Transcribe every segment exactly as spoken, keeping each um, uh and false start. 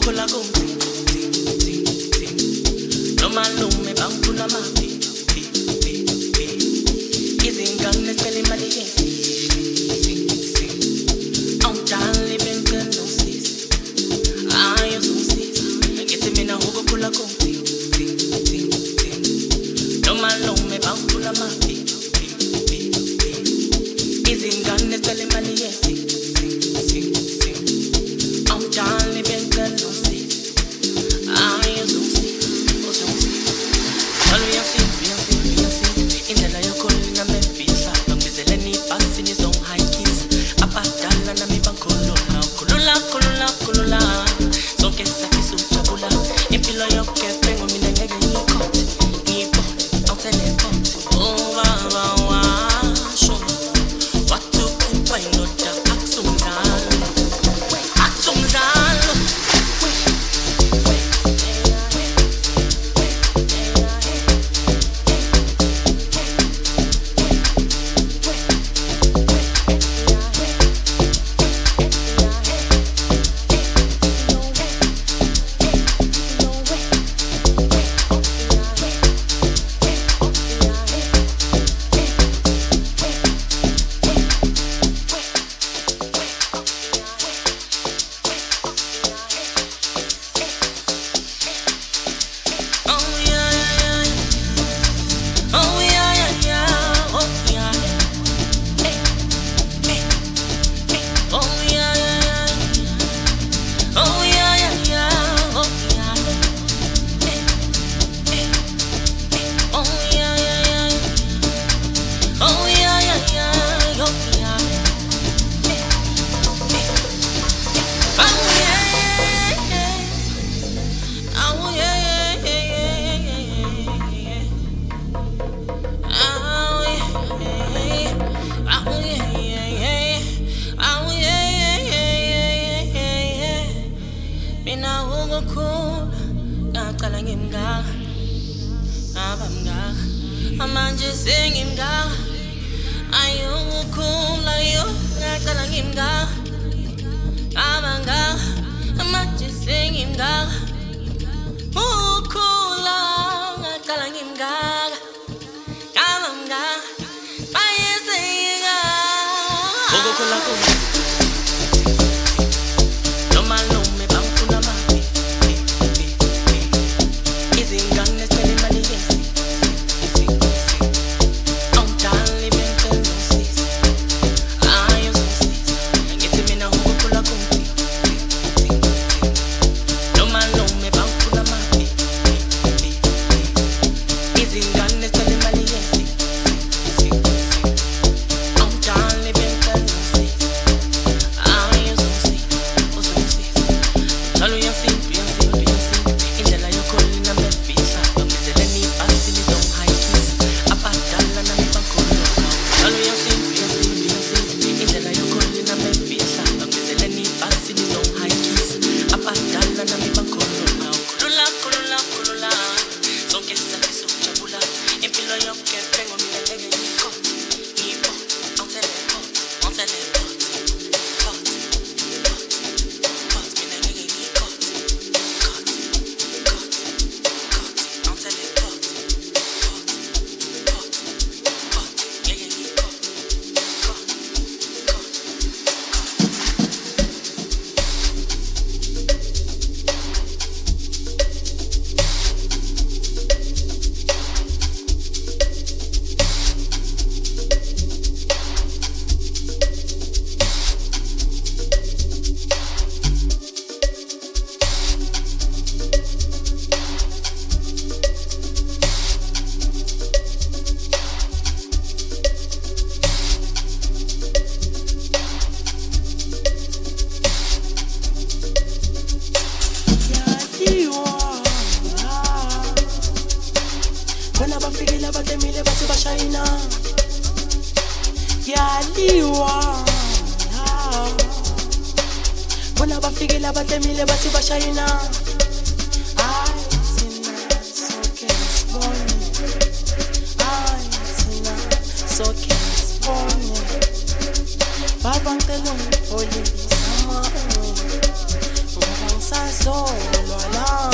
Baba, tell them, oh, you be some more. solwana.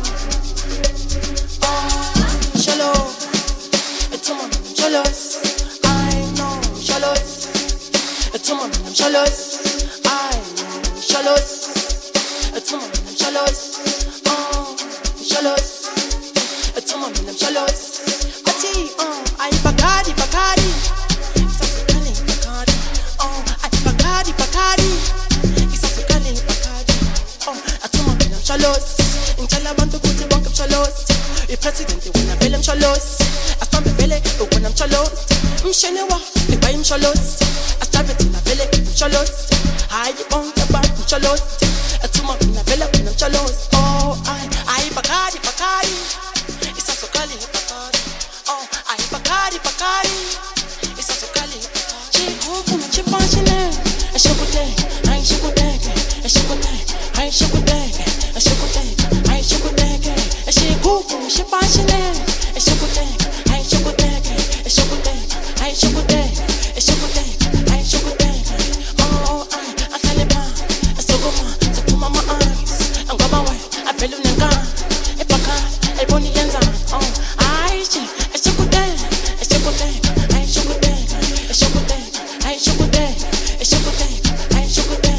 Oh, shallow. It's a man, I'm jealous. I know I'm jealous. It's a man, I'm jealous. I know I'm jealous. It's a man, I'm jealous. Oh, I'm jealous. It's a man, I'm jealous. Ati, oh, I Bacardi, Bacardi. It's African Bacardi. Oh, I Bacardi, Bacardi. It's African Bacardi. Oh, it's a man, I'm jealous. In Jalabanto, go to bank, I'm jealous. The president, they wanna feel I'm jealous. I stand the belly, but when I'm jealous, I'm shenewa, the way I'm jealous. I stand it in the belly, I'm jealous. I on the back, I'm jealous. I too much in the belly, when I'm jealous. Oh, I, I Bacardi, Bacardi. It's a Sokali, Bacardi. Oh, I Bacardi, Bacardi. It's a Sokali, Bacardi. She open, she punching it. I should go there, I should go there, I should go there, I should go there, I should go there, I should go there. She open, she punching it. I should go there, I should go there, I should go there, I should go there, I should go there, I should go there. Oh, I, I can't live on. I still go on, so put my eyes. I'm going my way, I feel you never gone. If I can't, I won't even on. Oh, I should, I should go there, I should go there, I should go there, I should go there, I should go there, I should go there, I should go there.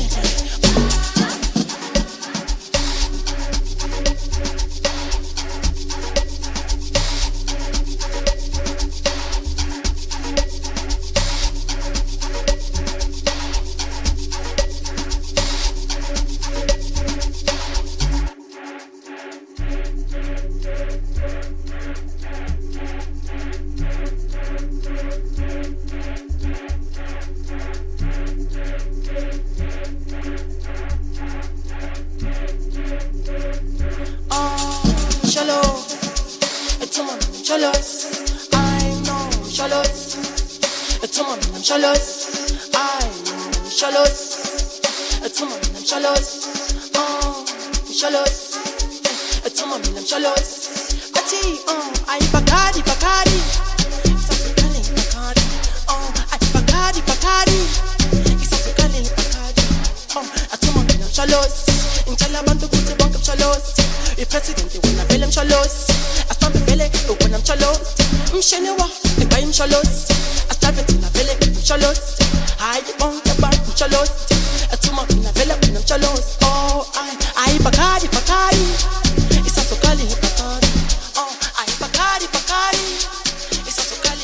Jealous, I know I'm jealous. It's a man, I'm jealous. I know I'm jealous. It's a man, I'm jealous. Oh, I'm jealous. It's a man, I'm jealous. I see, oh, I Bacardi, Bacardi. It's African Bacardi. Oh, I Bacardi, Bacardi. It's African Bacardi. Oh, it's a man, I'm jealous. In Jalabanto, go to bank, I'm jealous. The president, they wanna feel I'm jealous. I stand the belly, but when I'm jealous, I'm shenewa, the way I'm jealous. I stand it in the belly, I'm jealous. I on the back, I'm jealous. I too much in the belly, when I'm jealous. Oh, I, I Bacardi, Bacardi. It's a Sokali, Bacardi. Oh, I Bacardi, Bacardi. It's a Sokali,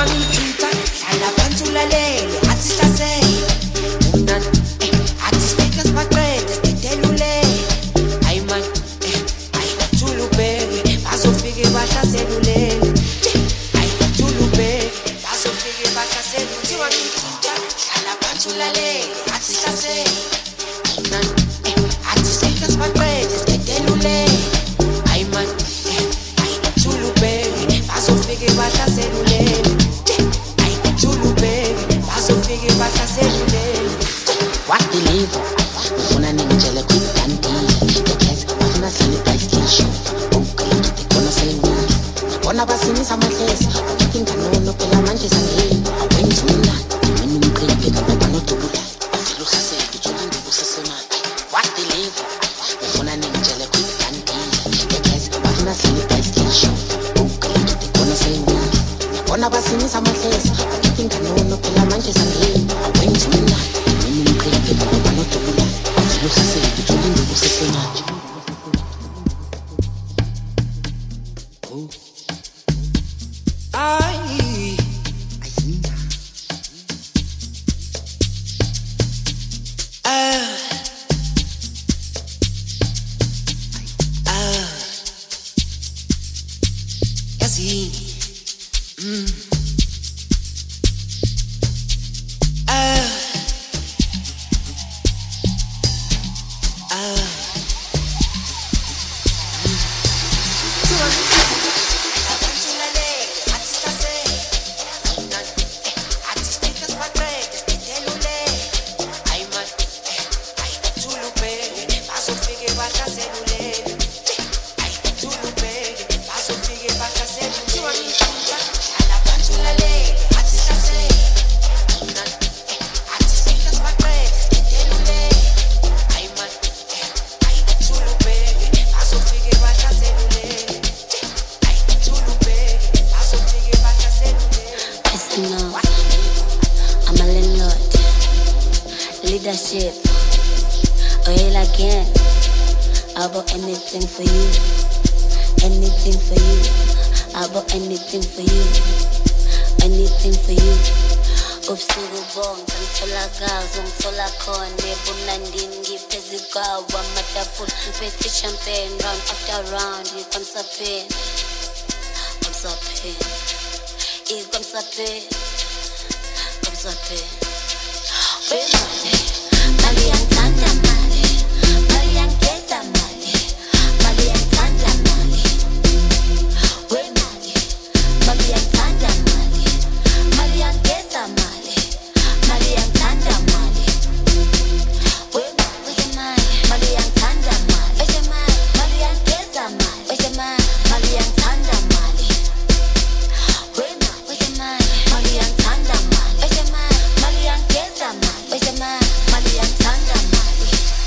Tiwamikita, Alabantulale, Atista say, Undan, Atista speakers Madrid, Telule, Ayman, Ayman Tulube, Paso Figi Basha Celule, Ayman Tulube, Paso Figi Basha Celule, Tiwamikita, Alabantulale, Atista say, Undan, Atista speakers Madrid, Telule, Ayman, Ayman Tulube, Paso Figi Basha Celule. What the liver? Ufuna ningitshele quick dandile. The cats bafuna sihlale ibhayisikili. Ungikala ngide khona selingile. Ngibona basinisa amahlesi. Bakinga nono phela manje sangeni. Awenzi umlando. Mina umqhibi kanti banodubula. Bafika uhlasela uthola induku sesemali. What the liver? Ufuna ningitshele quick dandile. The cats bafuna sihlale ibhayisikili. Ungikala ngide khona selingile. Ngibona basinisa amahlesi. Bakinga nono phela manje sangeni. Awenzi umlando. Leadership, oil again. I bought anything for you, anything for you. I bought anything for you, anything for you. Ubusuku bonke ngithola gazi, ngithola khona ebunandini ngiphezikwawo amatafula ngiphethe champagne round after round ikwamsapheni kwamsapheni ikwamsapheni kwamsapheni. Mali yangithanda mali, mali yangigeza mali, mali yangithanda mali. We mali, mali yangithanda mali, mali yangigeza mali, mali yangithanda mali. We mali, mali yangithanda mali, mali yangigeza mali, mali yangithanda mali. We mali, mali yangithanda mali, mali yangigeza mali. Mali yangithanda mali.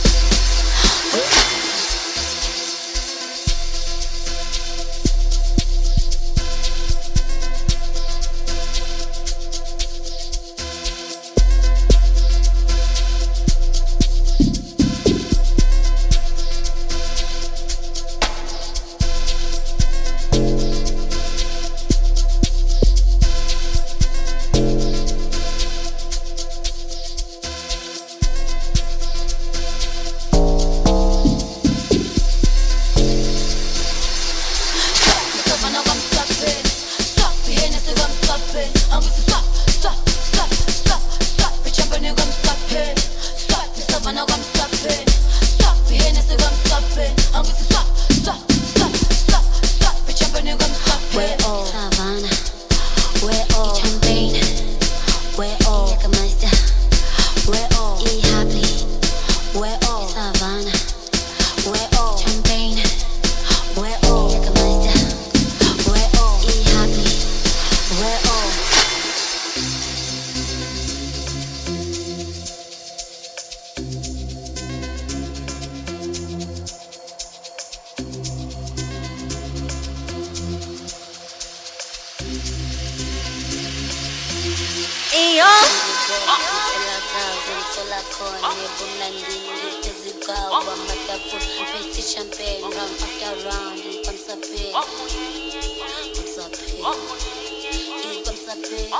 Champagne round after round, it comes up here. Comes up here. It comes up here.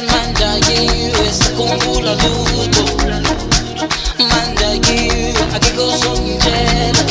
manda yiwe sikhumbula lutho manda yiwe akekho ozongitshela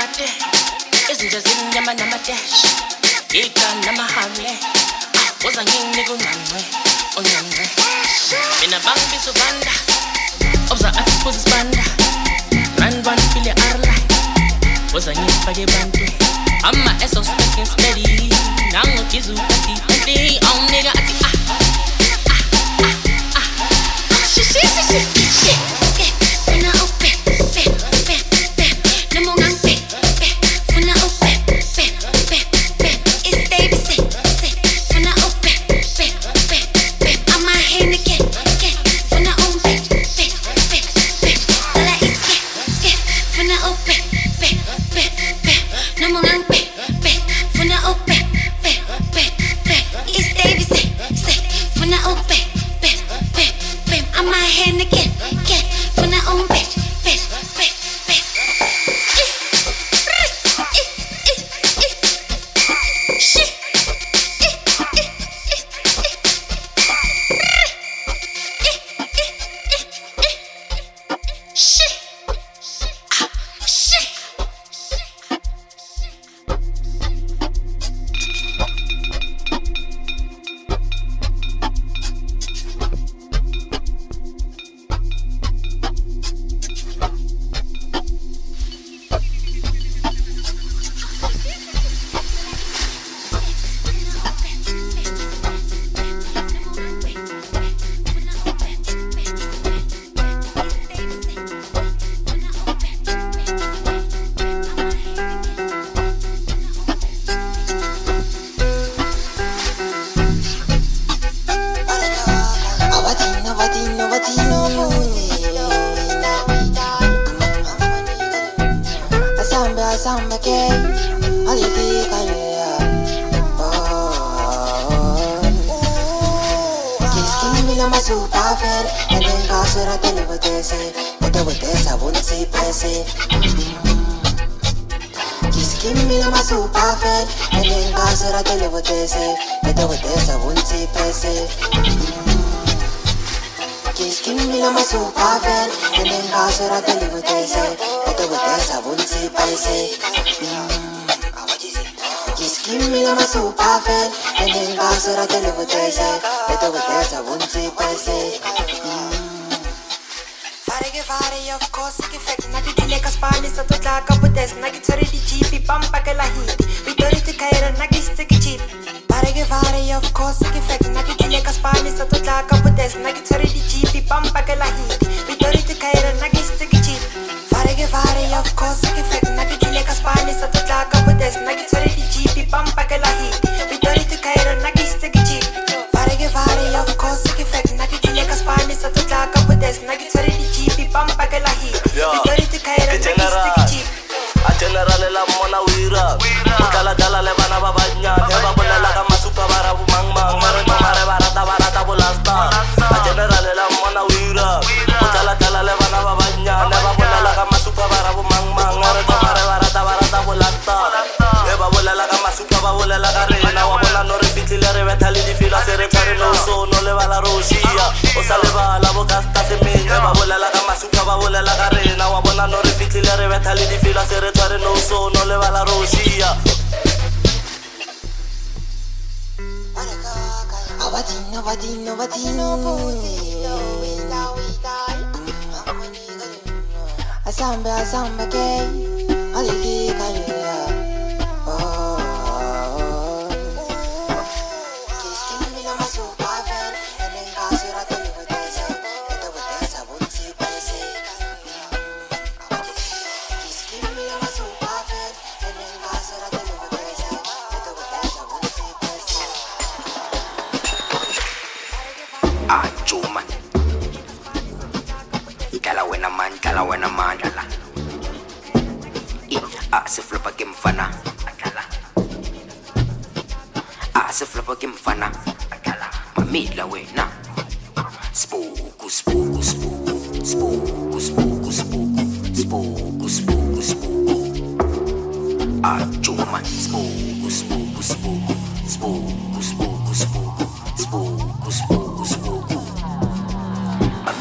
mate izinja zinyama namadesh ika namahame woza ngini kuncancwe oncancwe mina bangibizo banda obza athi sibuza isibanda run one feel arla woza ngifake bantu ama eso speaking steady nango gizu ati ati on nigga ati ah ah ah ah shi shi shi shi funa ope pe pe pe namo ngang pe pe funa ope pe pe pe it's Davey say say funa ope pe pe pe I'm a hand again again funa ope pe pe pe ala iske iske funa ope pe pe pe namo ngang pe pe funa ope pe pe pe it's Davey say say funa ope pe pe pe I'm a hand again again funa ope pe pe pe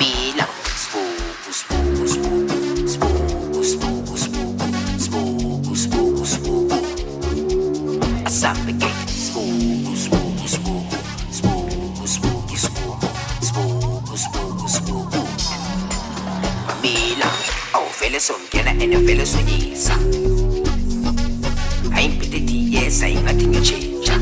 Spooky, spooky, spooky, spooky, spooky, spooky, spooky, mamila awuvele songena and vele sonyisa ayimpeteti yes ayingathi ngiyatshintsha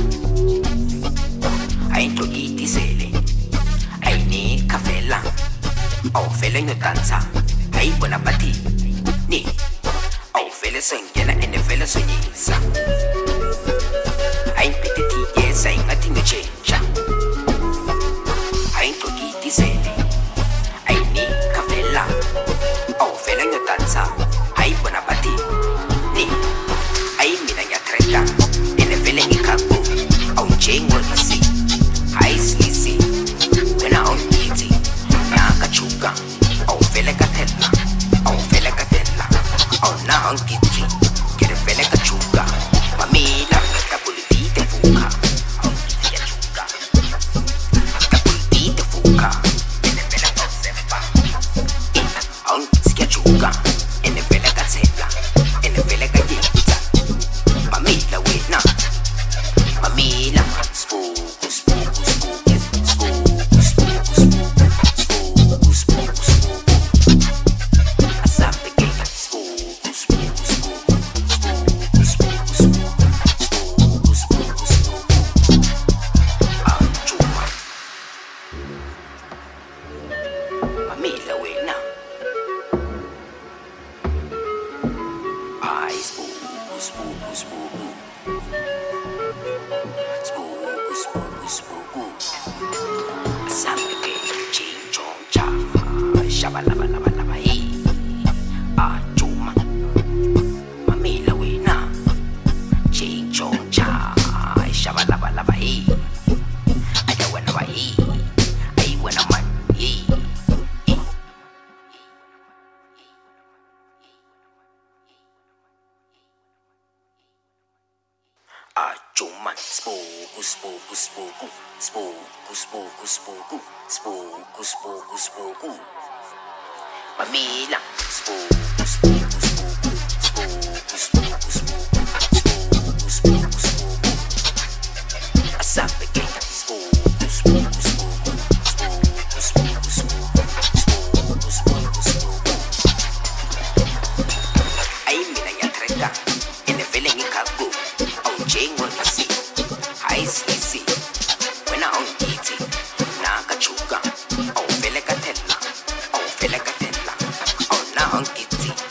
ayintokitisele ayinikhavela awuvele ngiyodansa ayibona bathi ni awuvele songena and vele sonyisa ayimpeteti yes ayingathi ngiyatshintsha ayintokitisele ayinikhavela awuvele ngiyodansa ayibona bathi ni ayimina ngiyatreka and vele ngikhaku awunjengolisi ayisilisi wena awungithi nakachuka awuvele kathela awuvele kathela awuna awungithi ngevele kachuka mamila kakulitite fuka awungithi yachuka kakulitite fuka ngevele kasepa awungithi yachuka ngevele kathela ngevele kayita mamila wena mamila spooku spooku spooku spooku spooku spooku spooku spooku asapeke spooku spooku spooku spooku spooku spooku spooku spooku anjuma mamila wena ai spooku spooku spooku spooku spooku spooku asapeke chinchoncha shabalabalabalaba hey ajuma mamila wena chinchoncha shabalabalaba hey ayawana wa hey ayiwana man hey Ajuma spooku spooku spooku spooku spooku spooku spooku spooku spooku mamila spooku spooku spooku spooku spooku spooku spooku spooku spooku asapeke spooku spooku spooku spooku spooku spooku spooku spooku spooku ayimina ngiyatreka and vele ngikhaku awunjengolisi ayisilisi wena awungithi nakachuka awuvele kathela awuvele kathela awuna awungithi